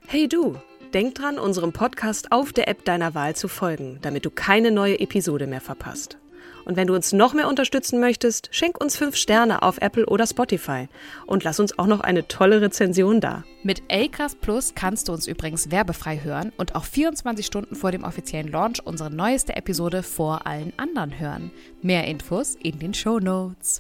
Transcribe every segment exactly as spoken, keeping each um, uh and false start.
Hey du, denk dran, unserem Podcast auf der App deiner Wahl zu folgen, damit du keine neue Episode mehr verpasst. Und wenn du uns noch mehr unterstützen möchtest, schenk uns fünf Sterne auf Apple oder Spotify und lass uns auch noch eine tolle Rezension da. Mit Acast Plus kannst du uns übrigens werbefrei hören und auch vierundzwanzig Stunden vor dem offiziellen Launch unsere neueste Episode vor allen anderen hören. Mehr Infos in den Shownotes.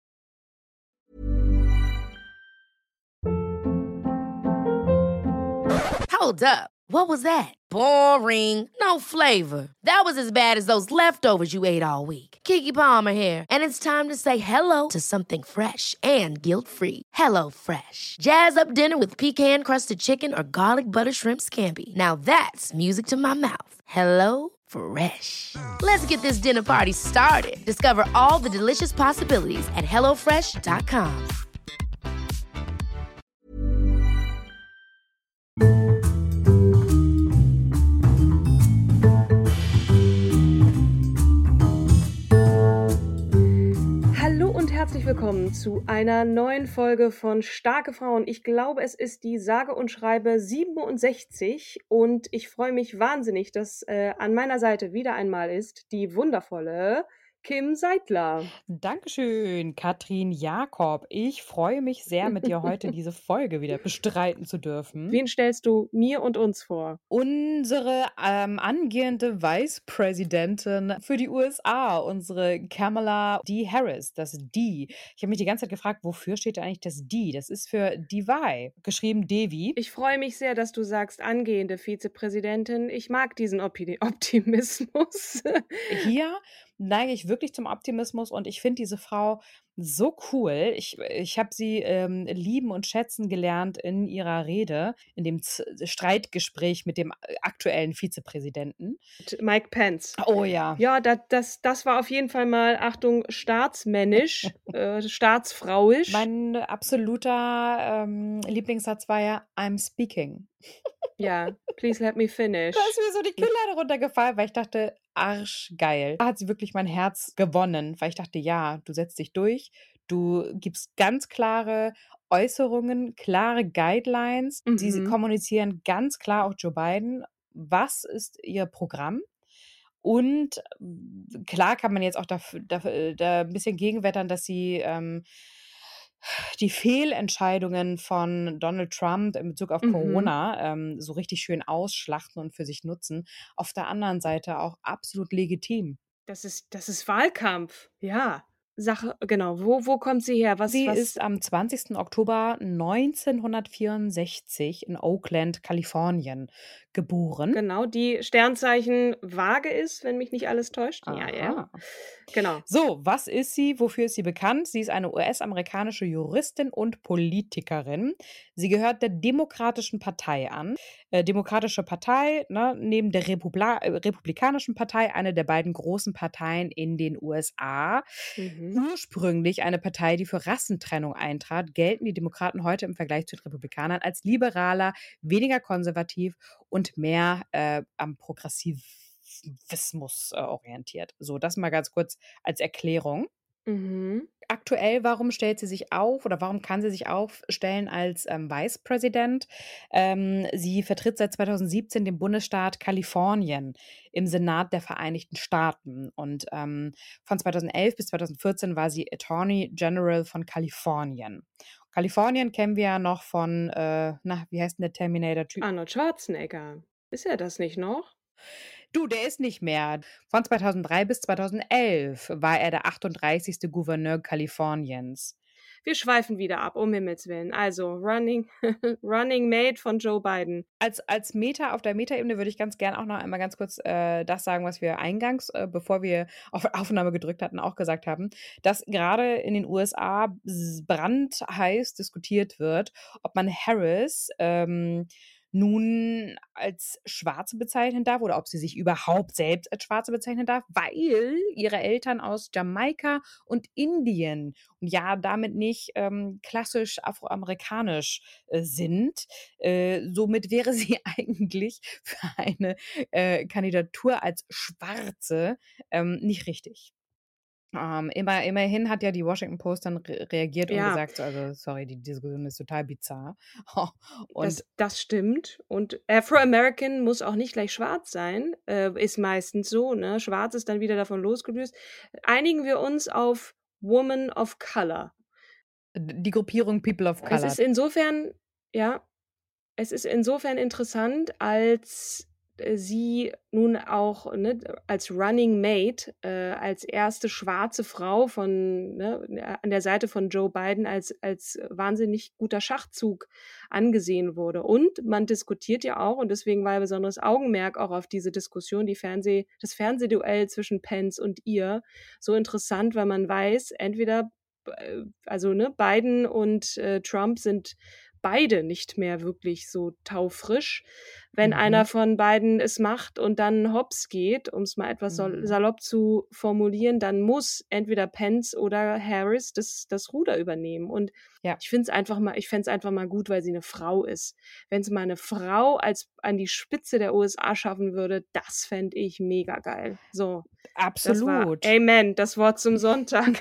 Hold up. What was that? Boring. No flavor. That was as bad as those leftovers you ate all week. Keke Palmer here, and it's time to say hello to something fresh and guilt-free. Hello Fresh. Jazz up dinner with pecan-crusted chicken or garlic butter shrimp scampi. Now that's music to my mouth. Hello Fresh. Let's get this dinner party started. Discover all the delicious possibilities at hello fresh dot com. Hallo und herzlich willkommen zu einer neuen Folge von Starke Frauen. Ich glaube, es ist die sage und schreibe siebenundsechzig und ich freue mich wahnsinnig, dass äh, an meiner Seite wieder einmal ist die wundervolle Kim Seidler. Dankeschön, Katrin Jakob. Ich freue mich sehr, mit dir heute diese Folge wieder bestreiten zu dürfen. Wen stellst du mir und uns vor? Unsere ähm, angehende Vicepräsidentin für die U S A, unsere Kamala D. Harris, das D. Ich habe mich die ganze Zeit gefragt, wofür steht da eigentlich das D? Das ist für Devi, geschrieben Devi. Ich freue mich sehr, dass du sagst, angehende Vizepräsidentin. Ich mag diesen Opi- Optimismus. Hier neige ich wirklich zum Optimismus und ich finde diese Frau so cool. Ich, ich habe sie ähm, lieben und schätzen gelernt in ihrer Rede, in dem Z- Streitgespräch mit dem aktuellen Vizepräsidenten. Mike Pence. Oh ja. Ja, das, das, das war auf jeden Fall mal, Achtung, staatsmännisch, äh, staatsfrauisch. Mein absoluter ähm, Lieblingssatz war ja, I'm speaking. Ja, please let me finish. Da ist mir so die Kinnlade runtergefallen, weil ich dachte, arschgeil. Da hat sie wirklich mein Herz gewonnen, weil ich dachte, ja, du setzt dich durch, du gibst ganz klare Äußerungen, klare Guidelines. Sie, sie Mhm. kommunizieren ganz klar auch Joe Biden, was ist ihr Programm. Und äh, klar kann man jetzt auch da, da, da ein bisschen gegenwettern, dass sie ähm, die Fehlentscheidungen von Donald Trump in Bezug auf Mhm. Corona ähm, so richtig schön ausschlachten und für sich nutzen. Auf der anderen Seite auch absolut legitim. Das ist, das ist Wahlkampf. Ja. Sache, genau. Wo, wo kommt sie her? Was, Sie was? ist am zwanzigsten Oktober neunzehnhundertvierundsechzig in Oakland, Kalifornien geboren. Genau, die Sternzeichen Waage ist, wenn mich nicht alles täuscht. Ja, ja. Aha. Genau. So, was ist sie? Wofür ist sie bekannt? Sie ist eine U S-amerikanische Juristin und Politikerin. Sie gehört der Demokratischen Partei an. Äh, Demokratische Partei, ne, neben der Republi- äh, Republikanischen Partei, eine der beiden großen Parteien in den U S A. Mhm. Ursprünglich eine Partei, die für Rassentrennung eintrat, gelten die Demokraten heute im Vergleich zu den Republikanern als liberaler, weniger konservativ und mehr äh, am Progressivismus äh, orientiert. So, das mal ganz kurz als Erklärung. Mhm. Aktuell, warum stellt sie sich auf oder warum kann sie sich aufstellen als ähm, Vice President? Ähm, sie vertritt seit zweitausendsiebzehn den Bundesstaat Kalifornien im Senat der Vereinigten Staaten und ähm, von zweitausendelf bis zweitausendvierzehn war sie Attorney General von Kalifornien. Kalifornien kennen wir ja noch von, äh, na, wie heißt denn der Terminator-Typ? Arnold Schwarzenegger. Ist er das nicht noch? Du, der ist nicht mehr. Von zweitausenddrei bis zweitausendelf war er der achtunddreißigste Gouverneur Kaliforniens. Wir schweifen wieder ab, um Himmels Willen. Also, Running, Running Mate von Joe Biden. Als, als Meta, auf der Meta-Ebene würde ich ganz gern auch noch einmal ganz kurz äh, das sagen, was wir eingangs, äh, bevor wir auf Aufnahme gedrückt hatten, auch gesagt haben, dass gerade in den U S A s- brandheiß diskutiert wird, ob man Harris ähm, nun als Schwarze bezeichnen darf oder ob sie sich überhaupt selbst als Schwarze bezeichnen darf, weil ihre Eltern aus Jamaika und Indien und ja damit nicht ähm, klassisch afroamerikanisch äh, sind. Äh, somit wäre sie eigentlich für eine äh, Kandidatur als Schwarze ähm, nicht richtig. Ähm, immer immerhin hat ja die Washington Post dann re reagiert und Ja. gesagt so: „Also, sorry, die Diskussion ist total bizarr.“ Und Das das stimmt. Und Afro-American muss auch nicht gleich schwarz sein, äh, ist meistens so, ne? Schwarz ist dann wieder davon losgelöst. Einigen wir uns auf Woman of Color. d die Gruppierung People of Es Color. ist insofern ja, es ist insofern interessant, als, äh, sie nun auch, ne, als Running Mate, äh, als erste schwarze Frau von ne, an der Seite von Joe Biden als als wahnsinnig guter Schachzug angesehen wurde. Und man diskutiert ja auch, und deswegen war ja besonderes Augenmerk auch auf diese Diskussion, die Fernseh das Fernsehduell zwischen Pence und ihr, so interessant, weil man weiß, entweder äh, also, ne, Biden und, äh, Trump sind beide nicht mehr wirklich so taufrisch. Wenn einer Mhm. von beiden es macht und dann hops geht, um es mal etwas sal Mhm. salopp zu formulieren, dann muss entweder Pence oder Harris das das Ruder übernehmen. Und Ja. ich finde es einfach mal ich fände es einfach mal gut, weil sie eine Frau ist. Wenn es mal eine Frau als an die Spitze der U S A schaffen würde, das fände ich mega geil. So, das war Absolut. Amen, das Wort zum Sonntag.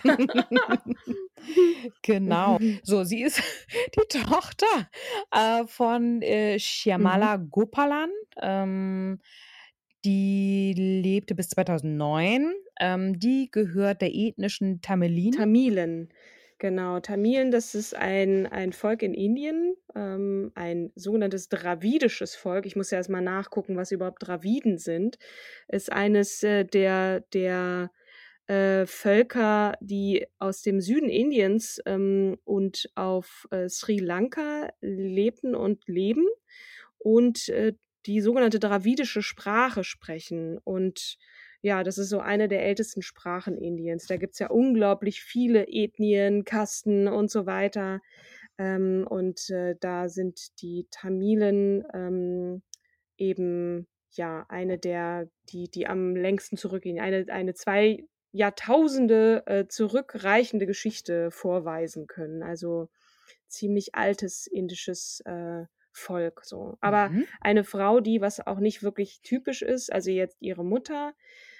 Genau. So, sie ist die Tochter, äh, von, äh, Mhm. Shyamala Gopalan. Ähm, die lebte bis zweitausendneun. Ähm, die gehört der ethnischen Tamilin. Tamilen, genau. Tamilen, das ist ein ein Volk in Indien, ähm, ein sogenanntes dravidisches Volk. Ich muss ja erst mal nachgucken, was überhaupt Draviden sind. Ist eines, äh, der der, äh, Völker, die aus dem Süden Indiens, ähm, und auf, äh, Sri Lanka lebten und leben und, äh, die sogenannte dravidische Sprache sprechen. Und ja, das ist so eine der ältesten Sprachen Indiens. Da gibt's ja unglaublich viele Ethnien, Kasten und so weiter. Ähm, und, äh, da sind die Tamilen, ähm, eben, ja, eine der die die am längsten zurückgehen, eine eine zwei Jahrtausende, äh, zurückreichende Geschichte vorweisen können. Also, ziemlich altes indisches, äh, Volk so. Aber Mhm. eine Frau, die, was auch nicht wirklich typisch ist, also jetzt ihre Mutter,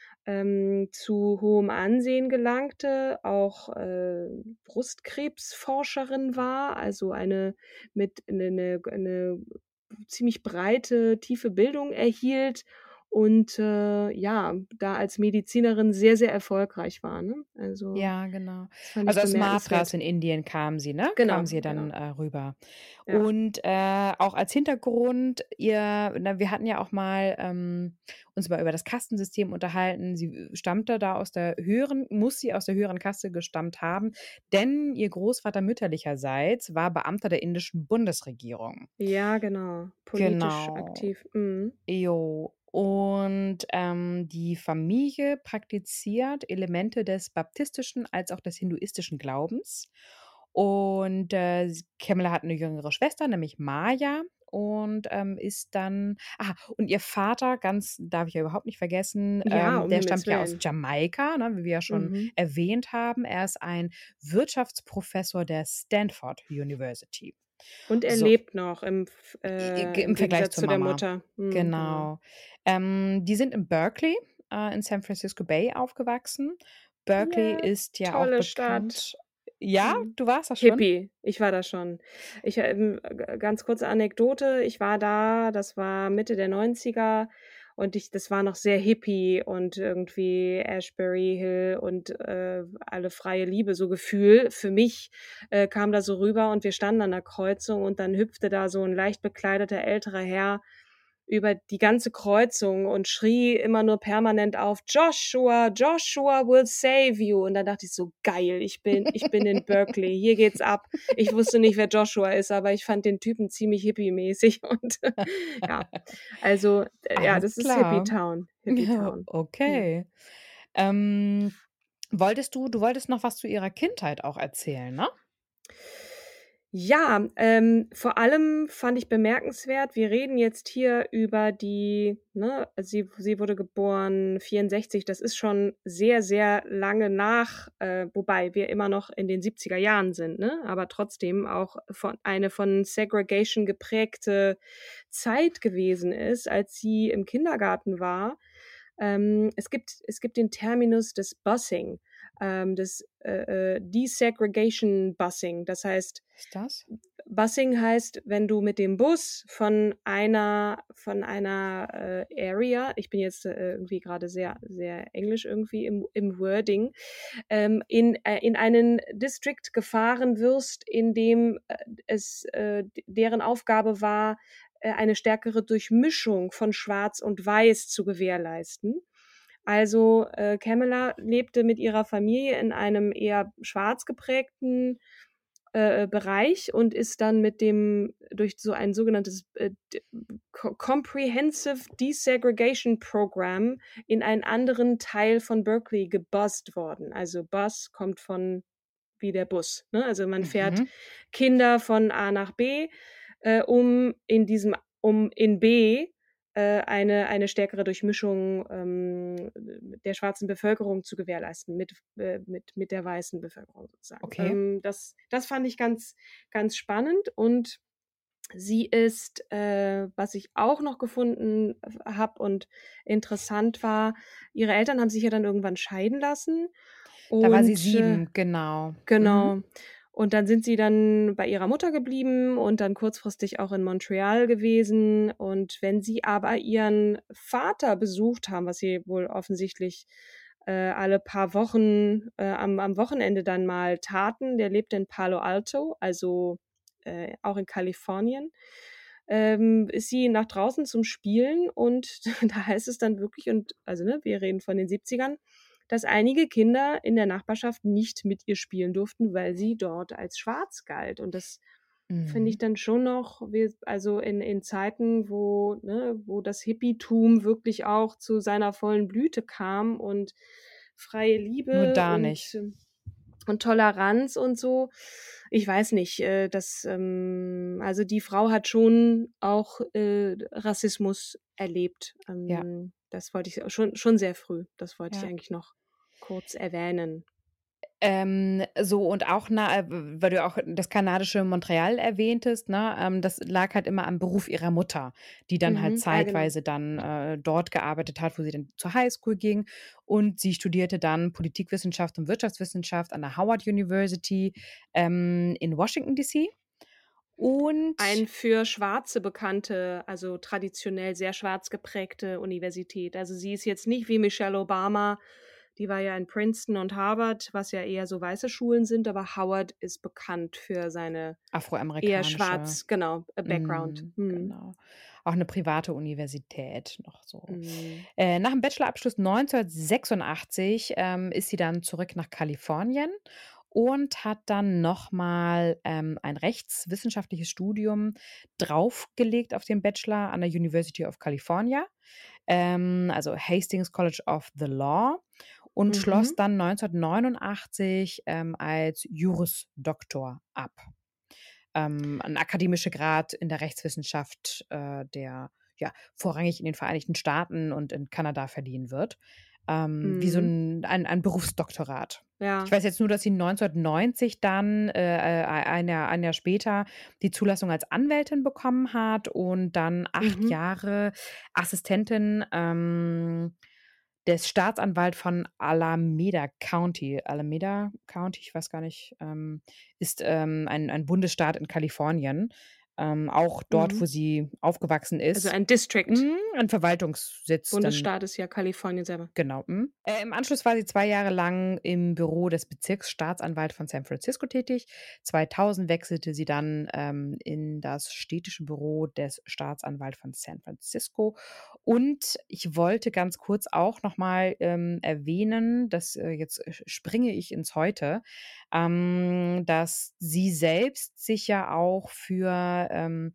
ähm, zu hohem Ansehen gelangte, auch, äh, Brustkrebsforscherin war, also eine mit 'ne 'ne 'ne ziemlich breite, tiefe Bildung erhielt und, äh, ja, da als Medizinerin sehr, sehr erfolgreich war, ne? Also, Ja, genau. das fand ich Also aus Madras bemerkenswert. in Indien kam sie, ne? Kam Genau, sie dann, genau. äh, rüber. Ja. Und, äh, auch als Hintergrund, ihr na, wir hatten ja auch mal, ähm, uns mal über das Kastensystem unterhalten. Sie, äh, stammte da aus der höheren muss sie aus der höheren Kaste gestammt haben, denn ihr Großvater mütterlicherseits war Beamter der indischen Bundesregierung. Ja, genau. Politisch Genau. aktiv. Mhm. Jo. Und, ähm, die Familie praktiziert Elemente des baptistischen als auch des hinduistischen Glaubens. Und, äh, s Kamala hat eine jüngere Schwester, nämlich Maya und, ähm, ist dann ah, und ihr Vater, ganz darf ich ja überhaupt nicht vergessen, Ja, ähm, um der Himmels stammt ja aus Willen. Jamaika, ne, wie wir ja schon Mhm. erwähnt haben. Er ist ein Wirtschaftsprofessor der Stanford University. Und er So. lebt noch im f I äh, g im im Vergleich Gegensatz zur zu der Mama. Mutter. Mhm, genau. Genau. Ähm, die sind in Berkeley, äh, in San Francisco Bay aufgewachsen. Berkeley Ja, ist ja auch tolle Stadt. bekannt. Ja, Mhm. du warst da schon? Hippie, ich war da schon. Ich, ähm, g ganz kurze Anekdote, ich war da, das war Mitte der Neunziger und ich das war noch sehr Hippie und irgendwie Ashbury Hill und, äh, alle freie Liebe, so Gefühl. Für mich, äh, kam da so rüber und wir standen an der Kreuzung und dann hüpfte da so 'n leicht bekleideter älterer Herr über die ganze Kreuzung und schrie immer nur permanent auf: „Joshua, Joshua will save you." Und dann dachte ich so: „Geil, ich bin ich bin in Berkeley, hier geht's ab." Ich wusste nicht, wer Joshua ist, aber ich fand den Typen ziemlich hippiemäßig und ja, also, äh, ja, Alles das ist Hippie klar. Town, Hippie Ja, Town. Mhm. okay. Ähm, wolltest du du wolltest noch was zu ihrer Kindheit auch erzählen, ne? Ja, ähm, vor allem fand ich bemerkenswert, wir reden jetzt hier über die ne, sie sie wurde geboren vierundsechzig, das ist schon sehr, sehr lange nach äh, wobei wir immer noch in den siebziger Jahren sind, ne? Aber trotzdem auch von eine von Segregation geprägte Zeit gewesen ist, als sie im Kindergarten war. Ähm, es gibt es gibt den Terminus des Busing. ähm, das äh, äh, Desegregation Busing. Das heißt, Was ist das? Busing heißt, wenn du mit dem Bus von einer von einer äh, Area, ich bin jetzt äh, irgendwie gerade sehr sehr englisch irgendwie im, im Wording, ähm, in äh, in einen District gefahren wirst, in dem äh, es äh, deren Aufgabe war, äh, eine stärkere Durchmischung von Schwarz und Weiß zu gewährleisten. Also äh, Kamala lebte mit ihrer Familie in einem eher schwarz geprägten äh, Bereich und ist dann mit dem durch so ein sogenanntes äh, D- Co- Comprehensive Desegregation Program in einen anderen Teil von Berkeley gebusst worden. Also Bus kommt von wie der Bus. Ne? Also man fährt Mhm. Kinder von A nach B, äh, um in diesem, um in B äh, eine, eine stärkere Durchmischung ähm, der schwarzen Bevölkerung zu gewährleisten mit, äh, mit, mit der weißen Bevölkerung sozusagen. Okay. Ähm, das, das fand ich ganz, ganz spannend und sie ist, äh, was ich auch noch gefunden habe und interessant war, ihre Eltern haben sich ja dann irgendwann scheiden lassen Da war sie und äh, sieben, genau. Mhm. genau. Und dann sind sie dann bei ihrer Mutter geblieben und dann kurzfristig auch in Montreal gewesen. Und wenn sie aber ihren Vater besucht haben, was sie wohl offensichtlich äh, alle paar Wochen äh, am, am Wochenende dann mal taten, der lebte in Palo Alto, also äh, auch in Kalifornien, ähm, ist sie nach draußen zum Spielen und da heißt es dann wirklich, und also ne, wir reden von den siebzigern, dass einige Kinder in der Nachbarschaft nicht mit ihr spielen durften, weil sie dort als schwarz galt. Und das finde ich Mhm. dann schon noch, wir, also in, in Zeiten, wo, ne, wo das Hippietum wirklich auch zu seiner vollen Blüte kam und freie Nur Liebe da und, nicht. und Toleranz und so. Ich weiß nicht, äh, das, ähm, also die Frau hat schon auch äh, Rassismus erlebt. Ja, Ähm, das wollte ich schon, schon sehr früh. Das wollte ich ja. eigentlich noch kurz erwähnen. Ähm, so und auch, na, äh, weil du auch das kanadische Montreal erwähntest, ne, ähm, das lag halt immer am Beruf ihrer Mutter, die dann halt Mhm. Ja, genau. zeitweise dann äh, dort gearbeitet hat, wo sie dann zur Highschool ging. Und sie studierte dann Politikwissenschaft und Wirtschaftswissenschaft an der Howard University ähm, in Washington, D C. Und Ein für Schwarze bekannte, also traditionell sehr schwarz geprägte Universität. Also sie ist jetzt nicht wie Michelle Obama, die war ja in Princeton und Harvard, was ja eher so weiße Schulen sind, aber Howard ist bekannt für seine eher afroamerikanische, schwarz, genau, äh, Background. mm, Mhm. genau, auch eine private Universität noch so. Mhm. Äh, nach dem Bachelorabschluss neunzehnhundertsechsundachtzig ähm, ist sie dann zurück nach Kalifornien und hat dann nochmal ähm, ein rechtswissenschaftliches Studium draufgelegt auf den Bachelor an der University of California, ähm, also Hastings College of the Law, und schloss Mhm. dann neunzehnhundertneunundachtzig ähm, als Juris Doctor ab. Ähm, ein akademischer Grad in der Rechtswissenschaft, äh, der ja vorrangig in den Vereinigten Staaten und in Kanada verliehen wird. Ähm, wie so Mhm. ein, ein, ein Berufsdoktorat. Ich Ja. weiß jetzt nur, dass sie neunzehnhundertneunzig dann, äh, äh, ein, Jahr, ein Jahr später, die Zulassung als Anwältin bekommen hat und dann acht Mhm. Jahre Assistentin ähm, des Staatsanwalts von Alameda County. Alameda County, ich weiß gar nicht, ähm, ist ähm, ein, ein Bundesstaat in Kalifornien. Ähm, auch dort, wo Mhm. sie aufgewachsen Also ist. ein District. Mm, ein Verwaltungssitz dann. Bundesstaat ist ja Kalifornien selber. Genau. Mhm. Äh, im Anschluss war sie zwei Jahre lang im Büro des Bezirksstaatsanwalts von San Francisco tätig. zweitausend wechselte sie dann ähm, in das städtische Büro des Staatsanwalts von San Francisco. Und ich wollte ganz kurz auch nochmal ähm, erwähnen, dass äh, jetzt äh, springe ich ins Heute, ähm, dass sie selbst sich ja auch für, ähm,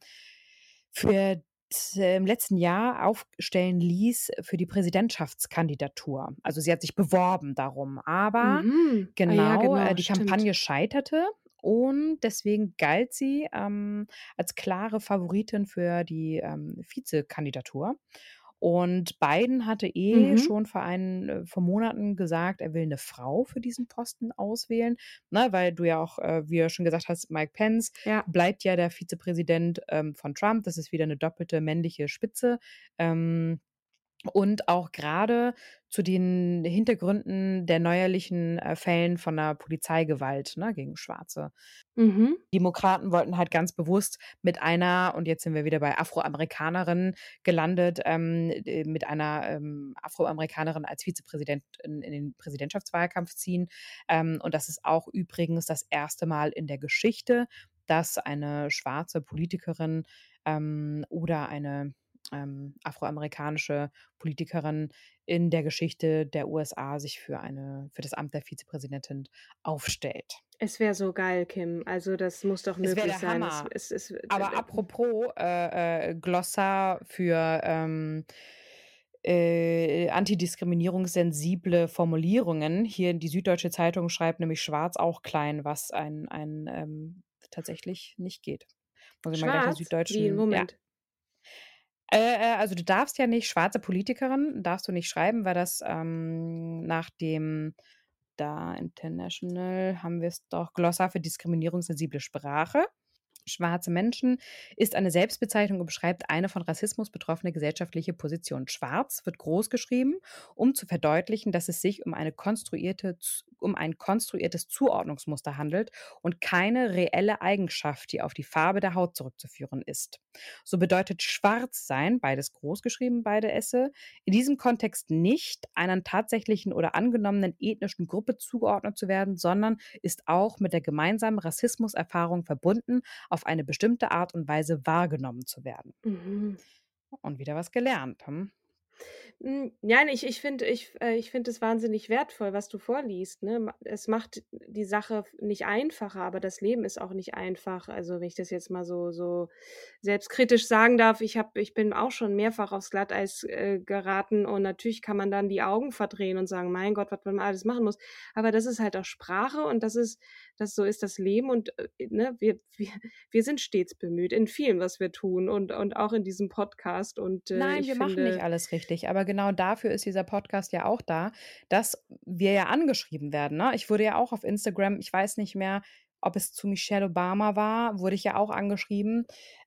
für äh, im letzten Jahr aufstellen ließ für die Präsidentschaftskandidatur. Also sie hat sich beworben darum, aber Mhm. Ah ja, genau, äh, genau, die stimmt. Kampagne scheiterte und deswegen galt sie ähm, als klare Favoritin für die ähm, Vizekandidatur. Und Biden hatte eh Mhm. schon vor, ein, äh, vor Monaten gesagt, er will eine Frau für diesen Posten auswählen, ne, weil du ja auch, äh, wie du schon gesagt hast, Mike Pence Ja. bleibt ja der Vizepräsident ähm, von Trump. Das ist wieder eine doppelte männliche Spitze. Ähm, Und auch gerade zu den Hintergründen der neuerlichen äh, Fällen von der Polizeigewalt, ne, gegen Schwarze. Mhm. Demokraten wollten halt ganz bewusst mit einer, und jetzt sind wir wieder bei Afroamerikanerin gelandet, ähm, äh, mit einer ähm, Afroamerikanerin als Vizepräsident in, in den Präsidentschaftswahlkampf ziehen. Ähm, und das ist auch übrigens das erste Mal in der Geschichte, dass eine schwarze Politikerin ähm, oder eine ähm, afroamerikanische Politikerin in der Geschichte der U S A sich für eine für das Amt der Vizepräsidentin aufstellt. Es wäre so geil, Kim. Also das muss doch Es wäre möglich der sein. Es, Hammer. es, es, äh, Aber äh, apropos äh, äh, Glossar für ähm, äh, antidiskriminierungssensible Formulierungen. Hier die Süddeutsche Zeitung schreibt nämlich schwarz auch klein, was ein, ein ähm, tatsächlich nicht geht. Muss ich mal gleich der schwarz? Wie? Süddeutschen, ja. Moment. Äh, äh, also du darfst ja nicht schwarze Politikerin, darfst du nicht schreiben, weil das ähm, nach dem da International haben wir es doch Glossar für diskriminierungssensible Sprache. Schwarze Menschen ist eine Selbstbezeichnung und beschreibt eine von Rassismus betroffene gesellschaftliche Position. Schwarz wird groß geschrieben, um zu verdeutlichen, dass es sich um, eine konstruierte, um ein konstruiertes Zuordnungsmuster handelt und keine reelle Eigenschaft, die auf die Farbe der Haut zurückzuführen ist. So bedeutet schwarz sein, beides groß geschrieben, beide Esse, in diesem Kontext nicht einer tatsächlichen oder angenommenen ethnischen Gruppe zugeordnet zu werden, sondern ist auch mit der gemeinsamen Rassismuserfahrung verbunden, auf eine bestimmte Art und Weise wahrgenommen zu werden. Mhm. Und wieder was gelernt. Hm? Hm, nein, ich ich finde ich äh, ich finde es wahnsinnig wertvoll, was du vorliest, ne? Ma es macht die Sache f nicht einfacher, aber das Leben ist auch nicht einfach. Also, wenn ich das jetzt mal so so selbstkritisch sagen darf, ich habe ich bin auch schon mehrfach aufs Glatteis, äh, geraten und natürlich kann man dann die Augen verdrehen und sagen: „Mein Gott, was man alles machen muss.“ Aber das ist halt auch Sprache und das ist das so ist das Leben und, äh, ne, wir wir wir sind stets bemüht in vielem, was wir tun und und auch in diesem Podcast und, äh, Nein, ich wir machen nicht finde alles richtig, aber genau dafür ist dieser Podcast ja auch da, dass wir ja angeschrieben werden. Ne? Ich wurde ja auch auf Instagram, ich weiß nicht mehr, ob es zu Michelle Obama war, wurde ich ja auch angeschrieben,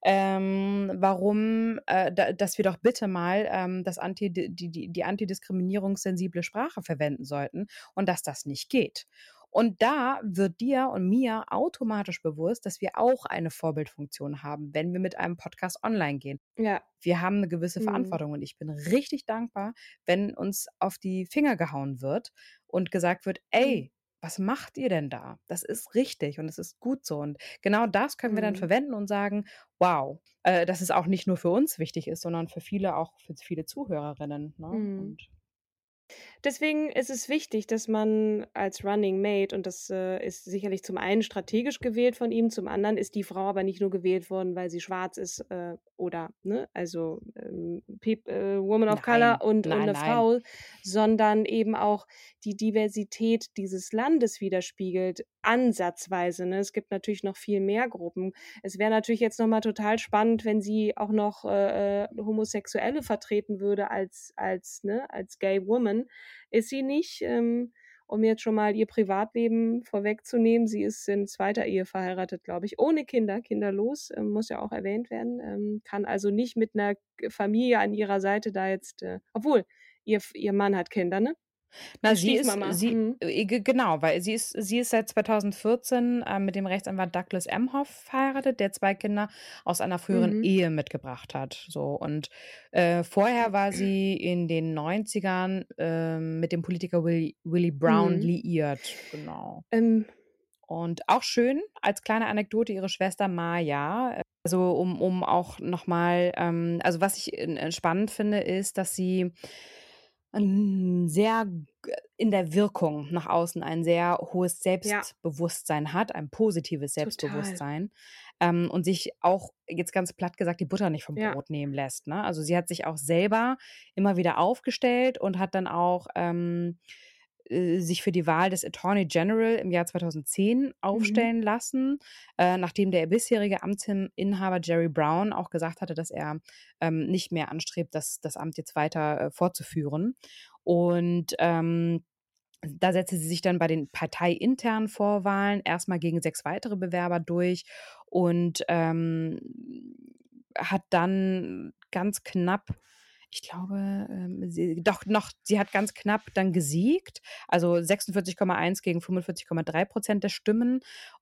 ähm, warum, äh, da, dass wir doch bitte mal ähm, das Anti, die, die, die antidiskriminierungssensible Sprache verwenden sollten und dass das nicht geht. Und da wird dir und mir automatisch bewusst, dass wir auch eine Vorbildfunktion haben, wenn wir mit einem Podcast online gehen. ja. Wir haben eine gewisse Mhm. Verantwortung und ich bin richtig dankbar, wenn uns auf die Finger gehauen wird und gesagt wird: Mhm. „Ey, was macht ihr denn da? Das ist richtig und es ist gut so.“ Und genau das können wir dann Mhm. verwenden und sagen: „Wow“, äh, dass es auch nicht nur für uns wichtig ist, sondern für viele auch für viele Zuhörerinnen, ne? Mhm. Und Deswegen ist es wichtig, dass man als Running Mate und das, äh, ist sicherlich zum einen strategisch gewählt von ihm, zum anderen ist die Frau aber nicht nur gewählt worden, weil sie schwarz ist, äh, oder, ne, also, ähm, peop äh, Woman of Color nein, und und nein, 'ne nein. Frau, sondern eben auch die Diversität dieses Landes widerspiegelt, ansatzweise, ne? Es gibt natürlich noch viel mehr Gruppen. Es wäre natürlich jetzt noch mal total spannend, wenn sie auch noch, äh, äh, Homosexuelle vertreten würde als als, ne, als Gay Woman. Ist sie nicht, ähm, um jetzt schon mal ihr Privatleben vorwegzunehmen. Sie ist in zweiter Ehe verheiratet, glaube ich, ohne Kinder, kinderlos, ähm, muss ja auch erwähnt werden, ähm, kann also nicht mit 'ner G Familie an ihrer Seite da jetzt, äh obwohl, ihr F ihr Mann hat Kinder, ne? Na, Die sie ist Stiefmama. sie Mhm. äh, ge genau, weil sie ist sie ist seit zweitausendvierzehn, ähm, mit dem Rechtsanwalt Douglas Emhoff verheiratet, der zwei Kinder aus einer früheren Mhm. Ehe mitgebracht hat, so. Und, äh, vorher war sie in den Neunzigern ähm, mit dem Politiker Willy Willie Brown Mhm. liiert, genau. Ähm, Und auch schön, als kleine Anekdote, ihre Schwester Maja, äh, also um um auch noch mal ähm, also was ich, äh, spannend finde, ist, dass sie 'n sehr g in der Wirkung nach außen ein sehr hohes ja, Selbstbewusstsein hat, ein positives total. Selbstbewusstsein, ähm, und sich auch, jetzt ganz platt gesagt, die Butter nicht vom Ja. Brot nehmen lässt, ne? Also, sie hat sich auch selber immer wieder aufgestellt und hat dann auch, ähm, äh, sich für die Wahl des Attorney General im Jahr zweitausendzehn Mhm. aufstellen lassen, äh, nachdem der bisherige Amtsinhaber Jerry Brown auch gesagt hatte, dass er, ähm, nicht mehr anstrebt, das das Amt jetzt weiter, äh, fortzuführen. Und, ähm, da setzte sie sich dann bei den parteiinternen Vorwahlen erstmal gegen sechs weitere Bewerber durch und, ähm, hat dann ganz knapp, ich glaube, ähm, sie doch noch sie hat ganz knapp dann gesiegt, also sechsundvierzig Komma eins gegen fünfundvierzig Komma drei Prozent der Stimmen.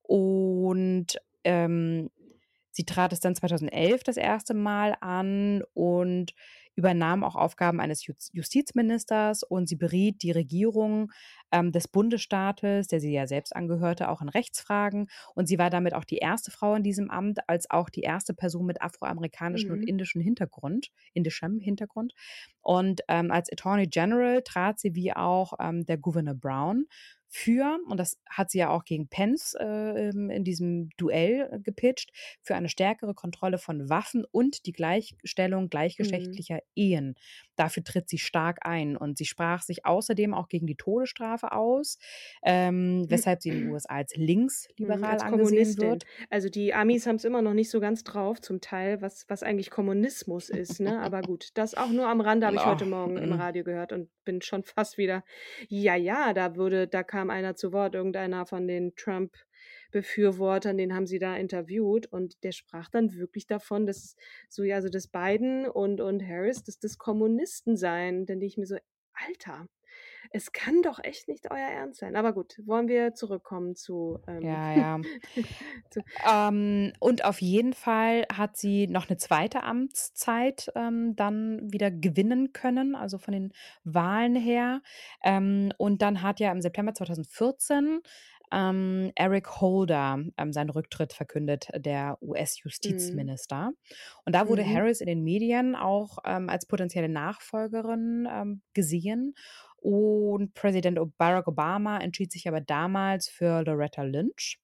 Und, ähm, sie trat es dann zweitausendelf das erste Mal an und übernahm auch Aufgaben eines Juz Justizministers und sie beriet die Regierung, ähm, des Bundesstaates, der sie ja selbst angehörte, auch in Rechtsfragen. Und sie war damit auch die erste Frau in diesem Amt, als auch die erste Person mit afroamerikanischem und Mhm. indischem Hintergrund indischem Hintergrund. Und, ähm, als Attorney General trat sie wie auch, ähm, der Gouverneur Brown für, und das hat sie ja auch gegen Pence, äh, ähm, in diesem Duell äh, gepitcht, für eine stärkere Kontrolle von Waffen und die Gleichstellung Mhm. gleichgeschlechtlicher Ehen. Dafür tritt sie stark ein und sie sprach sich außerdem auch gegen die Todesstrafe aus, ähm, weshalb sie in den U S A als Mhm, linksliberal als angesehen Kommunistin. wird. Also, die Amis haben's immer noch nicht so ganz drauf zum Teil, was was eigentlich Kommunismus ist, ne? Aber gut, das auch nur am Rande, habe ich Oh, heute Morgen im mhm. Radio gehört und bin schon fast wieder ja, ja, da würde da kam einer zu Wort, irgendeiner von den Trump-Befürwortern, den haben sie da interviewt und der sprach dann wirklich davon, dass so ja, also, dass Biden und und Harris, dass das Kommunisten seien. Dann denke ich mir so: „Alter, es kann doch echt nicht euer Ernst sein." Aber gut, wollen wir zurückkommen zu, ähm Ja, ja. zu Ähm, und auf jeden Fall hat sie noch eine zweite Amtszeit, ähm, dann wieder gewinnen können, also von den Wahlen her. Ähm, und dann hat ja im September zweitausendvierzehn, ähm, Eric Holder, ähm, seinen Rücktritt verkündet, der Mhm. U S-Justizminister. Und da wurde Mhm. Harris in den Medien auch, ähm, als potenzielle Nachfolgerin, ähm, gesehen. Und Präsident O Barack Obama entschied sich aber damals für Loretta Lynch.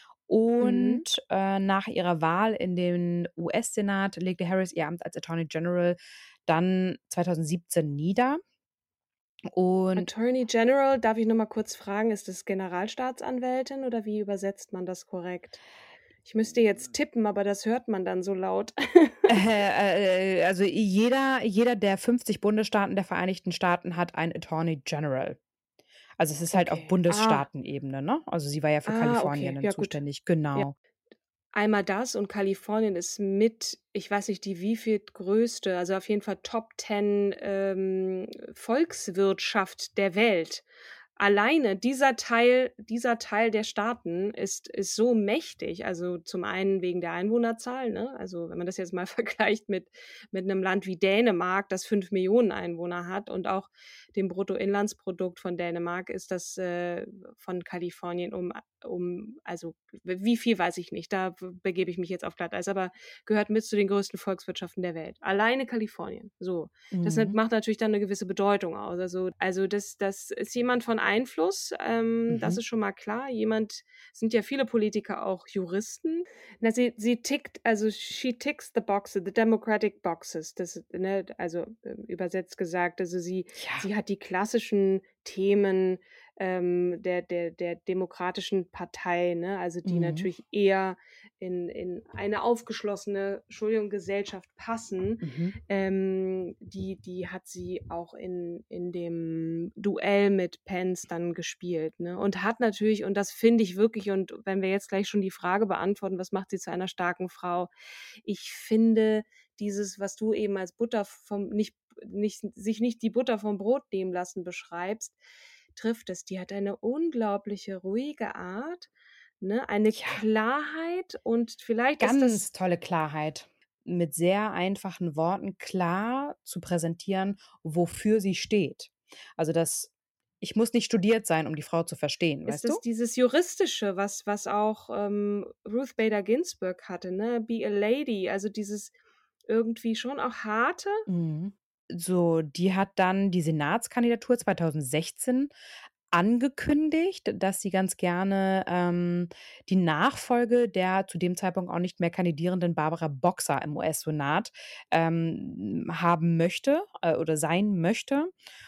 Mhm. Und, äh, nach ihrer Wahl in den U S-Senat legte Harris ihr Amt als Attorney General dann zweitausendsiebzehn nieder. Und Attorney General, darf ich noch mal kurz fragen, ist das Generalstaatsanwältin oder wie übersetzt man das korrekt? Ich müsste jetzt tippen, aber das hört man dann so laut. äh, äh, also jeder jeder der fünfzig Bundesstaaten der Vereinigten Staaten hat einen Attorney General. Also, es ist halt auf Okay. Ah. Bundesstaatenebene, ne? Also, sie war ja für Ah, Kalifornien okay. dann Ja gut. zuständig, Ja. genau. Einmal das und Kalifornien ist mit, ich weiß nicht, die wievieltgrößte, also auf jeden Fall Top zehn ähm, Volkswirtschaft der Welt. Alleine dieser Teil dieser Teil der Staaten ist ist so mächtig. Also, zum einen wegen der Einwohnerzahl, ne? Also, wenn man das jetzt mal vergleicht mit mit 'nem Land wie Dänemark, das fünf Millionen Einwohner hat und auch dem Bruttoinlandsprodukt von Dänemark ist das, äh, von Kalifornien um um also, wie viel weiß ich nicht, da w begebe ich mich jetzt auf Glatteis, aber gehört mit zu den größten Volkswirtschaften der Welt. Alleine Kalifornien, so. Das hat Mhm. macht natürlich dann 'ne gewisse Bedeutung aus. Also also, das das ist jemand von Einfluss, ähm, das Mhm. ist schon mal klar. Jemand sind ja viele Politiker auch Juristen. Na, sie sie tickt also, she ticks the boxes, the democratic boxes. Das, ne, also, ähm, übersetzt gesagt, also, sie Ja. sie hat die klassischen Themen, ähm, der der der demokratischen Partei, ne, also, die Mhm. natürlich eher in in eine aufgeschlossene, Entschuldigung, Gesellschaft passen. Mhm. Ähm, die die hat sie auch in in dem Duell mit Pence dann gespielt, ne? Und hat natürlich und das finde ich wirklich und wenn wir jetzt gleich schon die Frage beantworten, was macht sie zu einer starken Frau? Ich finde dieses, was du eben als Butter vom nicht nicht sich nicht die Butter vom Brot nehmen lassen beschreibst, trifft es. Die hat eine unglaubliche ruhige Art, ne, eine Ja. Klarheit und vielleicht ist das Ganz tolle Klarheit. Mit sehr einfachen Worten klar zu präsentieren, wofür sie steht. Also, das ich muss nicht studiert sein, um die Frau zu verstehen, ist weißt du? es dieses Juristische, was was auch, ähm, Ruth Bader Ginsburg hatte, ne? Be a lady, also dieses irgendwie schon auch harte. Mhm. So, die hat dann die Senatskandidatur zweitausendsechzehn angekündigt, dass sie ganz gerne, ähm, die Nachfolge der zu dem Zeitpunkt auch nicht mehr kandidierenden Barbara Boxer im U S-Senat, ähm, haben möchte, äh, oder sein möchte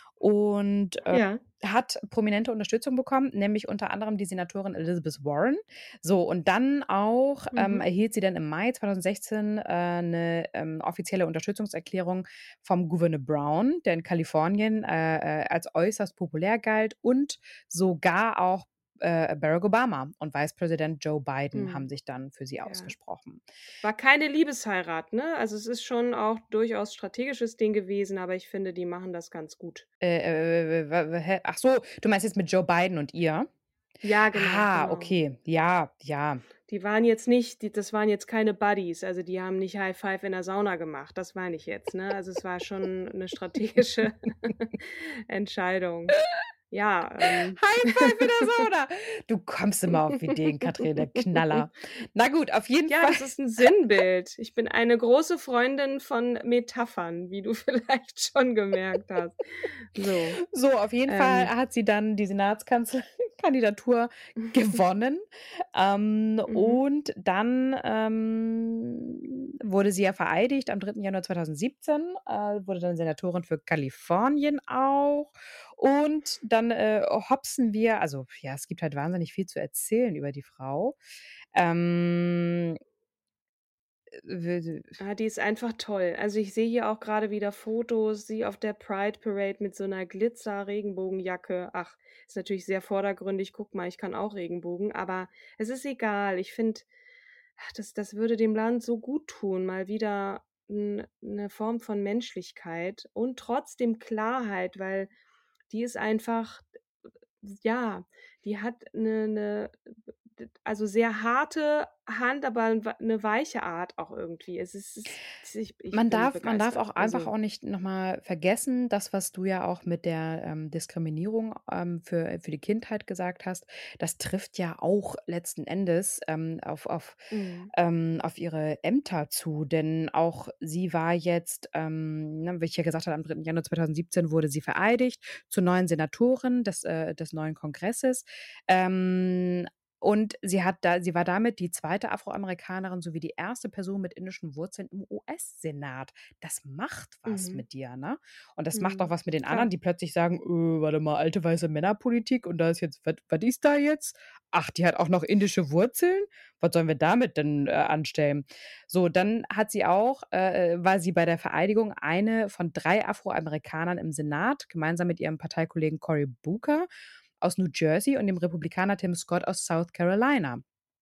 und, äh, Ja. hat prominente Unterstützung bekommen, nämlich unter anderem die Senatorin Elizabeth Warren. So, und dann auch, ähm, Mhm. erhielt sie dann im Mai zweitausendsechzehn, äh, 'ne, ähm, offizielle Unterstützungserklärung vom Gouverneur Brown, der in Kalifornien, äh, äh, als äußerst populär galt und sogar auch, äh, Barack Obama und Vicepräsident Joe Biden Hm. haben sich dann für sie Ja. ausgesprochen. War keine Liebesheirat, ne? Also es ist schon auch durchaus strategisches Ding gewesen, aber ich finde, die machen das ganz gut. Äh, äh, w- w- hä? Ach so, du meinst jetzt mit Joe Biden und ihr? Ja, genau, Ah, genau. okay. Ja, ja. Die waren jetzt nicht, die, das waren jetzt keine Buddies, also die haben nicht High Five in der Sauna gemacht, das meine ich jetzt, ne? Also es war schon eine strategische Entscheidung. Ja, ähm. High Five in der Sauna. Du kommst immer auf Ideen, Katrin, der Knaller. Na gut, auf jeden Ja, Fall. das ist ein Sinnbild. Ich bin eine große Freundin von Metaphern, wie du vielleicht schon gemerkt hast. So, So, auf jeden Fall ähm. hat sie dann die Senatskanzlerkandidatur gewonnen. Ähm, Mhm. und dann ähm, wurde sie ja vereidigt am dritten Januar zweitausendsiebzehn, äh, wurde dann Senatorin für Kalifornien auch. Und dann äh, hopsen wir, also ja, es gibt halt wahnsinnig viel zu erzählen über die Frau. Ähm, w- Ah, die ist einfach toll. Also ich sehe hier auch gerade wieder Fotos, sie auf der Pride Parade mit so einer Glitzer-Regenbogenjacke. Ach, ist natürlich sehr vordergründig. Guck mal, ich kann auch Regenbogen, aber es ist egal. Ich finde, das, das würde dem Land so gut tun, mal wieder n- eine Form von Menschlichkeit und trotzdem Klarheit, weil die ist einfach, ja, die hat eine, eine also sehr harte Hand, aber eine weiche Art auch irgendwie. Es ist, es ist ich, ich Man bin darf man darf auch begeistert. einfach Also, auch nicht noch mal vergessen, das, was du ja auch mit der, ähm, Diskriminierung, ähm, für für die Kindheit gesagt hast, das trifft ja auch letzten Endes, ähm, auf auf mhm. ähm, auf ihre Ämter zu. Denn auch sie war jetzt, ähm, ne, wie ich ja gesagt habe, am dritten Januar zweitausendsiebzehn wurde sie vereidigt zur neuen Senatorin des äh, des neuen Kongresses. Ähm, und sie hat da sie war damit die zweite Afroamerikanerin sowie die erste Person mit indischen Wurzeln im U S-Senat. Das macht was Mhm. mit dir, ne? Und das macht auch Mhm. was mit den Klar. anderen, die plötzlich sagen: „Äh, warte mal, alte weiße Männerpolitik und da ist jetzt was was ist da jetzt? Ach, die hat auch noch indische Wurzeln? Was sollen wir damit denn, äh, anstellen?“ So, dann hat sie auch äh, war sie bei der Vereidigung eine von drei Afroamerikanern im Senat, gemeinsam mit ihrem Parteikollegen Cory Booker aus New Jersey und dem Republikaner Tim Scott aus South Carolina.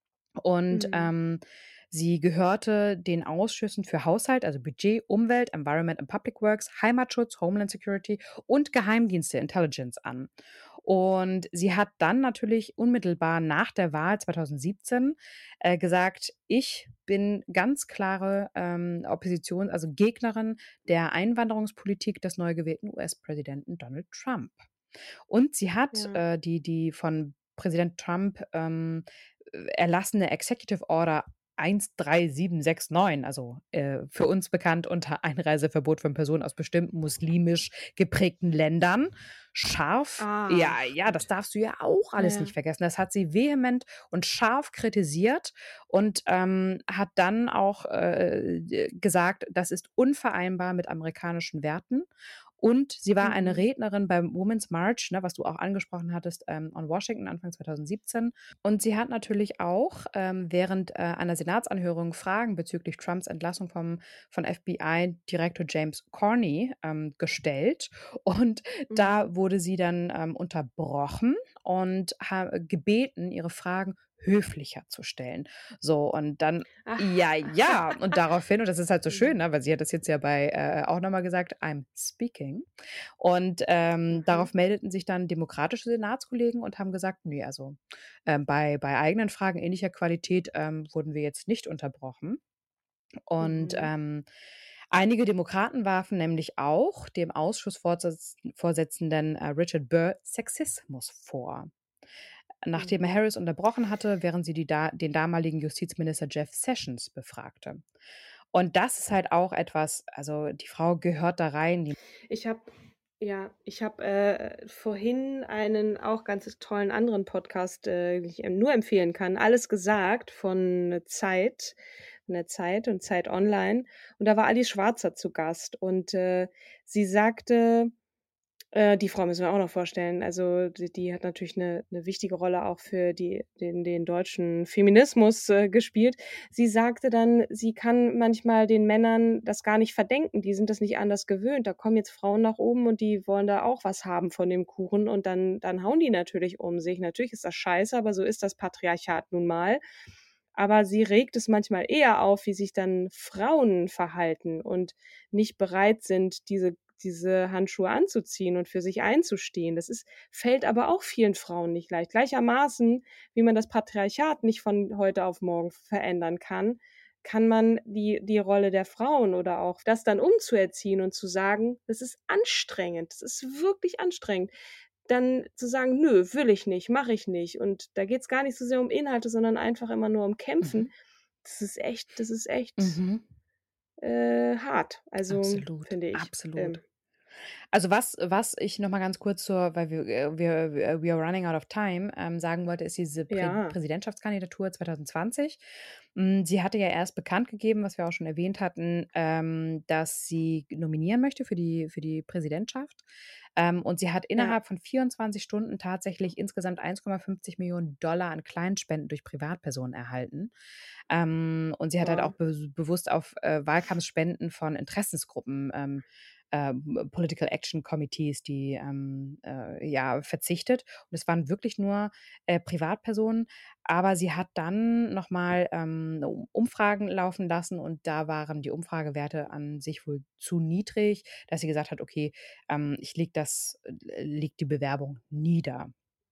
Und, Mhm. ähm, sie gehörte den Ausschüssen für Haushalt, also Budget, Umwelt, Environment and Public Works, Heimatschutz, Homeland Security und Geheimdienste, Intelligence an. Und sie hat dann natürlich unmittelbar nach der Wahl zweitausendsiebzehn, äh, gesagt: „Ich bin ganz klare, ähm, Opposition also Gegnerin der Einwanderungspolitik des neu gewählten U S-Präsidenten Donald Trump.“ Und sie hat, Ja. äh, die die von Präsident Trump, ähm, äh, erlassene Executive Order eins drei sieben sechs neun, also, äh, für uns bekannt unter Einreiseverbot von Personen aus bestimmten muslimisch geprägten Ländern, scharf ja, Ach ja, das Gott. darfst du ja auch Ja, alles ja. nicht vergessen. Das hat sie vehement und scharf kritisiert und, ähm, hat dann auch, äh, d gesagt, das ist unvereinbar mit amerikanischen Werten. Und sie war eine Mhm. Rednerin beim Women's March, ne, was du auch angesprochen hattest, ähm, on Washington Anfang zweitausendsiebzehn. Und sie hat natürlich auch, ähm, während, äh, einer Senatsanhörung Fragen bezüglich Trumps Entlassung vom von F B I-Direktor James Comey, ähm, gestellt. Und Mhm. da wurde sie dann, ähm, unterbrochen und ha gebeten, ihre Fragen höflicher zu stellen. So, und dann ja, Ach. ja. Und daraufhin und das ist halt so schön, Mhm. ne, weil sie hat das jetzt ja bei äh, auch noch mal gesagt: „I'm speaking.“ Und, ähm, Mhm. darauf meldeten sich dann demokratische Senatskollegen und haben gesagt: „Ne, also, ähm, bei bei eigenen Fragen ähnlicher Qualität, ähm, wurden wir jetzt nicht unterbrochen.“ Und, Mhm. ähm, einige Demokraten warfen nämlich auch dem Ausschussvorsitz Vorsitzenden, äh, Richard Burr Sexismus vor. Nachdem er Mhm. Harris unterbrochen hatte, während sie die da den damaligen Justizminister Jeff Sessions befragte. Und das ist halt auch etwas also, die Frau gehört da rein, die Ich habe ja, ich habe, äh, vorhin einen auch ganz tollen anderen Podcast, äh, den ich, ähm, nur empfehlen kann, „Alles gesagt“ von Zeit von der Zeit und Zeit Online. Und da war Alice Schwarzer zu Gast und, äh, sie sagte Äh, die Frau müssen wir auch noch vorstellen. Also die, die hat natürlich eine, eine wichtige Rolle auch für die, den, den deutschen Feminismus äh, gespielt. Sie sagte dann, sie kann manchmal den Männern das gar nicht verdenken. Die sind das nicht anders gewöhnt. Da kommen jetzt Frauen nach oben und die wollen da auch was haben von dem Kuchen und dann, dann hauen die natürlich um sich. Natürlich ist das scheiße, aber so ist das Patriarchat nun mal. Aber sie regt es manchmal eher auf, wie sich dann Frauen verhalten und nicht bereit sind, diese diese Handschuhe anzuziehen und für sich einzustehen. Das ist, fällt aber auch vielen Frauen nicht leicht. Gleichermaßen, wie man das Patriarchat nicht von heute auf morgen verändern kann, kann man die, die Rolle der Frauen oder auch das dann umzuerziehen und zu sagen, das ist anstrengend, das ist wirklich anstrengend. Dann zu sagen, nö, will ich nicht, mache ich nicht. Und da geht es gar nicht so sehr um Inhalte, sondern einfach immer nur um Kämpfen. Mhm. Das ist echt, das ist echt Mhm. äh, hart. Also, Absolut, finde ich. absolut. Ähm, Also was was ich noch mal ganz kurz zur weil wir äh, wir wir we are running out of time, ähm, sagen wollte, ist diese Prä ja. Präsidentschaftskandidatur zwanzig zwanzig. Hm, sie hatte ja erst bekannt gegeben, was wir auch schon erwähnt hatten, ähm, dass sie nominieren möchte für die für die Präsidentschaft. Ähm, und sie hat Ja. innerhalb von vierundzwanzig Stunden tatsächlich insgesamt eins Komma fünfzig Millionen Dollar an Kleinspenden durch Privatpersonen erhalten. Ähm, und sie hat halt auch Wow. be bewusst auf, äh, Wahlkampfspenden von Interessensgruppen, ähm, ähm, Political Action Committees, die ähm, äh, ja verzichtet. Und es waren wirklich nur äh, Privatpersonen. Aber sie hat dann nochmal ähm, Um- Umfragen laufen lassen und da waren die Umfragewerte an sich wohl zu niedrig, dass sie gesagt hat, okay, ähm, ich leg das, äh, leg die Bewerbung nieder.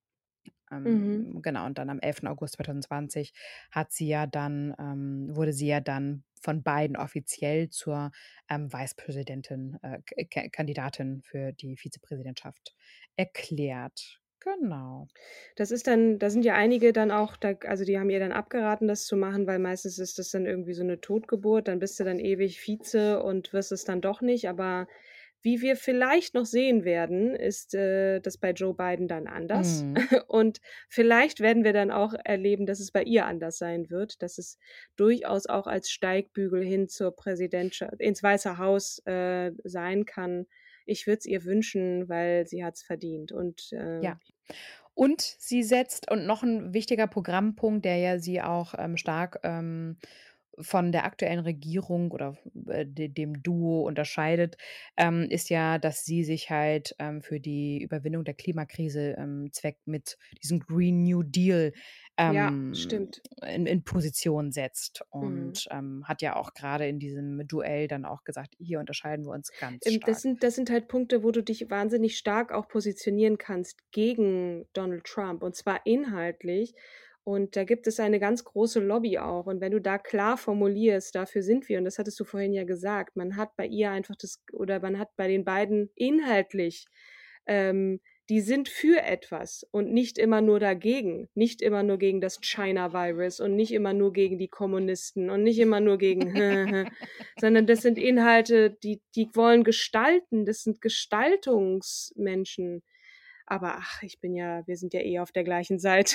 Mhm. Ähm, genau, und dann am elften August zweitausendzwanzig hat sie ja dann, ähm, wurde sie ja dann von Biden offiziell zur ähm, Vicepräsidentin, äh, K K Kandidatin für die Vizepräsidentschaft erklärt. Genau. Das ist dann, da sind ja einige dann auch, da, also die haben ihr dann abgeraten, das zu machen, weil meistens ist das dann irgendwie so eine Totgeburt, dann bist du dann ewig Vize und wirst es dann doch nicht. Aber wie wir vielleicht noch sehen werden, ist äh, das bei Joe Biden dann anders. Mhm. Und vielleicht werden wir dann auch erleben, dass es bei ihr anders sein wird, dass es durchaus auch als Steigbügel hin zur Präsidentschaft, ins Weiße Haus äh, sein kann. Ich würde es ihr wünschen, weil sie hat es verdient. Und äh, Ja. Und sie setzt und noch ein wichtiger Programmpunkt, der ja sie auch, ähm, stark, ähm, von der aktuellen Regierung oder, äh, de dem Duo unterscheidet, ähm, ist ja, dass sie sich halt, ähm, für die Überwindung der Klimakrise, ähm, zweckt mit diesem Green New Deal, ja, ähm, stimmt. in in Position setzt Mhm. und, ähm, hat ja auch gerade in diesem Duell dann auch gesagt: „Hier unterscheiden wir uns ganz Ähm, das stark.“ sind das sind halt Punkte, wo du dich wahnsinnig stark auch positionieren kannst gegen Donald Trump, und zwar inhaltlich. Und da gibt es eine ganz große Lobby auch. Und wenn du da klar formulierst: „Dafür sind wir“, und das hattest du vorhin ja gesagt, man hat bei ihr einfach das, oder man hat bei den beiden inhaltlich, ähm die sind für etwas und nicht immer nur dagegen. Nicht immer nur gegen das China-Virus und nicht immer nur gegen die Kommunisten und nicht immer nur gegen sondern das sind Inhalte, die die wollen gestalten. Das sind Gestaltungsmenschen. Aber ach, ich bin ja wir sind ja eh auf der gleichen Seite.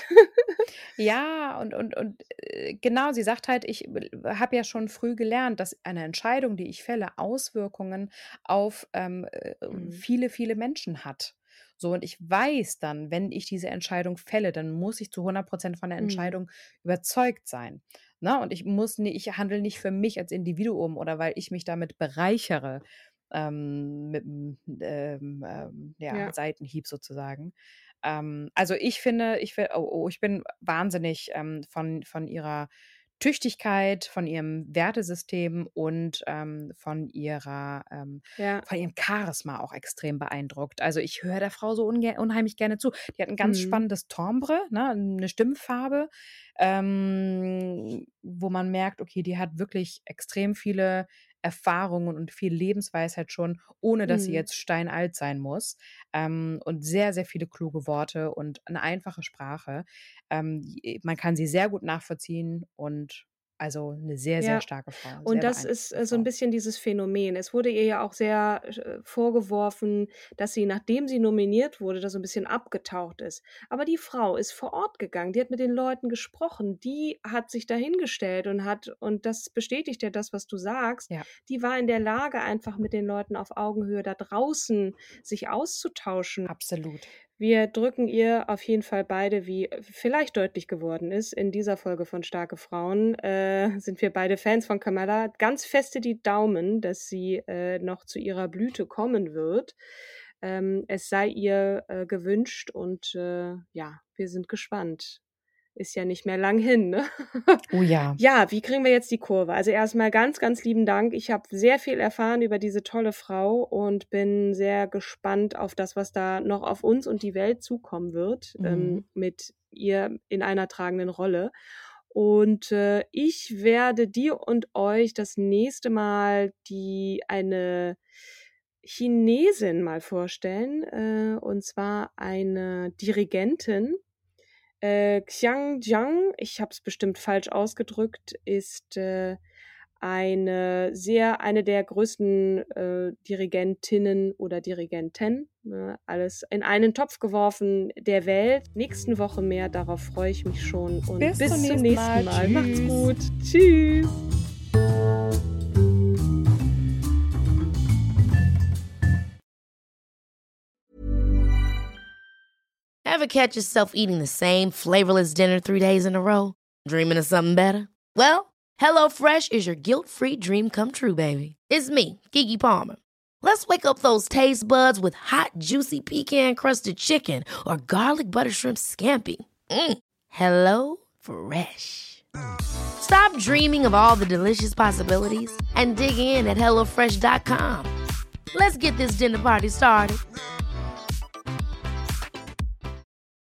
Ja, und und und, äh, genau, sie sagt halt: „Ich habe ja schon früh gelernt, dass eine Entscheidung, die ich fälle, Auswirkungen auf, ähm, äh, Mhm. viele, viele Menschen hat. So, und ich weiß dann, wenn ich diese Entscheidung fälle, dann muss ich zu hundert Prozent von der Mhm. Entscheidung überzeugt sein, ne? Und ich muss ni ich handle nicht für mich als Individuum oder weil ich mich damit bereichere, ähm, mit 'm, ähm, ähm, ja, Ja. Seitenhieb sozusagen. Ähm, also ich finde, ich fi oh, oh, ich bin wahnsinnig, ähm, von von ihrer Tüchtigkeit, von ihrem Wertesystem und, ähm, von ihrer ähm, Ja. von ihrem Charisma auch extrem beeindruckt. Also, ich höre der Frau so unge unheimlich gerne zu. Die hat 'n ganz Mhm. spannendes Timbre, ne, 'ne Stimmfarbe, ähm, wo man merkt, okay, die hat wirklich extrem viele Erfahrungen und viel Lebensweisheit schon, ohne dass sie Mhm. jetzt steinalt sein muss, ähm, und sehr, sehr viele kluge Worte und 'ne einfache Sprache. Ähm, j man kann sie sehr gut nachvollziehen und Also eine sehr, sehr Ja. starke Frau. Und Sehr das ist beeindruckende äh, so ein Frau. bisschen dieses Phänomen. Es wurde ihr ja auch sehr äh, vorgeworfen, dass sie, nachdem sie nominiert wurde, da so ein bisschen abgetaucht ist. Aber die Frau ist vor Ort gegangen, die hat mit den Leuten gesprochen, die hat sich dahingestellt und hat, und das bestätigt ja das, was du sagst, Ja. die war in der Lage, einfach mit den Leuten auf Augenhöhe da draußen sich auszutauschen. Absolut. Wir drücken ihr auf jeden Fall beide, wie vielleicht deutlich geworden ist, in dieser Folge von Starke Frauen, äh, sind wir beide Fans von Kamala, ganz feste die Daumen, dass sie äh, noch zu ihrer Blüte kommen wird. Ähm, es sei ihr äh, gewünscht und äh, ja, wir sind gespannt. Ist ja nicht mehr lang hin, ne? Oh ja. Ja, wie kriegen wir jetzt die Kurve? Also erstmal ganz, ganz lieben Dank. Ich habe sehr viel erfahren über diese tolle Frau und bin sehr gespannt auf das, was da noch auf uns und die Welt zukommen wird, Mhm. ähm, mit ihr in einer tragenden Rolle. Und äh, ich werde dir und euch das nächste Mal die eine Chinesin mal vorstellen, äh, und zwar eine Dirigentin. Äh, Xiang Jiang, ich habe es bestimmt falsch ausgedrückt, ist äh, eine sehr eine der größten äh, Dirigentinnen oder Dirigenten, ne, alles in einen Topf geworfen der Welt. Nächsten Woche mehr, darauf freue ich mich schon und Bis bis, zum zum nächsten nächsten Mal. Mal. Macht's Tschüss. gut. Tschüss. Ever catch yourself eating the same flavorless dinner three days in a row? Dreaming of something better? Well, HelloFresh is your guilt-free dream come true, baby. It's me, Keke Palmer. Let's wake up those taste buds with hot, juicy pecan-crusted chicken or garlic butter shrimp scampi. Mm. Hello Fresh. Stop dreaming of all the delicious possibilities and dig in at hello fresh dot com. Let's get this dinner party started.